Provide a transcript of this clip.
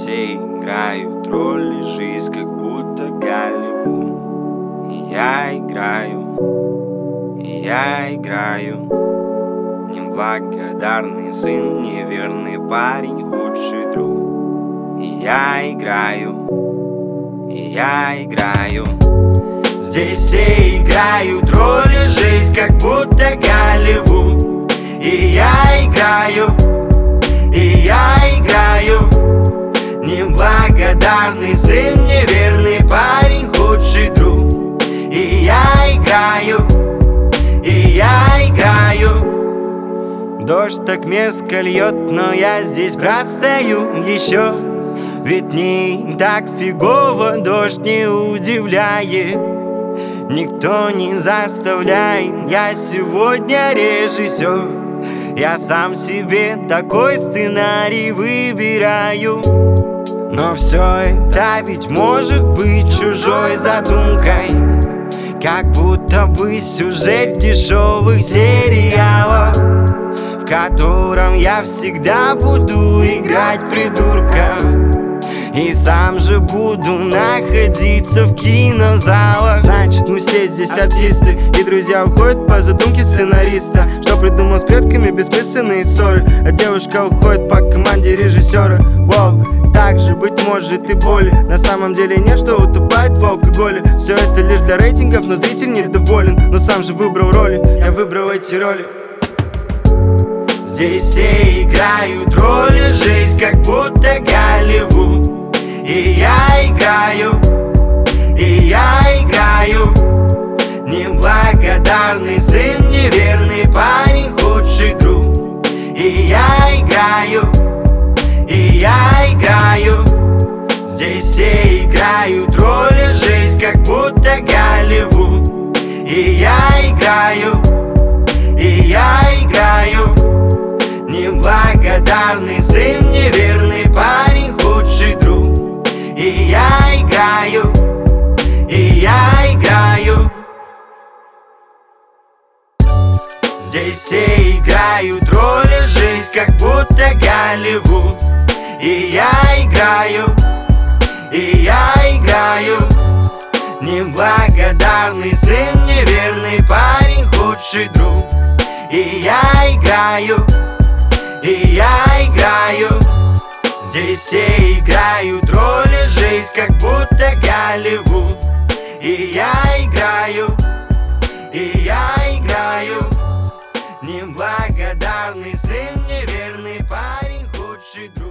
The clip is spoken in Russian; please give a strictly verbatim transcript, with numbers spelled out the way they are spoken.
все играют роли, жизнь как будто Голливуд. И я играю, и я играю. Неблагодарный сын, неверный парень, худший друг. И я играю, и я играю. Здесь все играют роли, жизнь как будто Голливуд. И я играю, и я играю. Неблагодарный сын, неверный парень, худший друг. И я играю, и я играю. Дождь так мерзко льет, но я здесь простою еще. Ведь не так фигово, дождь не удивляет. Никто не заставляет, я сегодня режиссер. Я сам себе такой сценарий выбираю. Но все это ведь может быть чужой задумкой, как будто бы сюжет дешевых сериалов, в котором я всегда буду играть придурка. И сам же буду находиться в кинозалах. Значит, мы все здесь артисты, и друзья уходят по задумке сценариста, что придумал с предками бессмысленные ссоры. А девушка уходит по команде режиссера. Воу, так же быть может и боли. На самом деле нет, что утопает в алкоголе. Все это лишь для рейтингов, но зритель недоволен. Но сам же выбрал роли, я выбрал эти роли. Здесь все играют роли, жизнь как будто Голливуд. И я играю, и я играю. Неблагодарный сын, неверный парень, худший друг. И я играю, и я играю. Здесь все играют роли, жизнь как будто Голливуд. И я играю, и я играю. Неблагодарный сын, неверный парень, худший друг. И я играю, и я играю. Здесь все играют роли, жизнь как будто Голливуд. И я играю, и я играю. Неблагодарный сын, неверный парень, худший друг. И я играю, и я играю. Здесь все играют роли, жизнь как будто Голливуд. И я играю, и я играю. Неблагодарный сын, неверный парень, худший друг.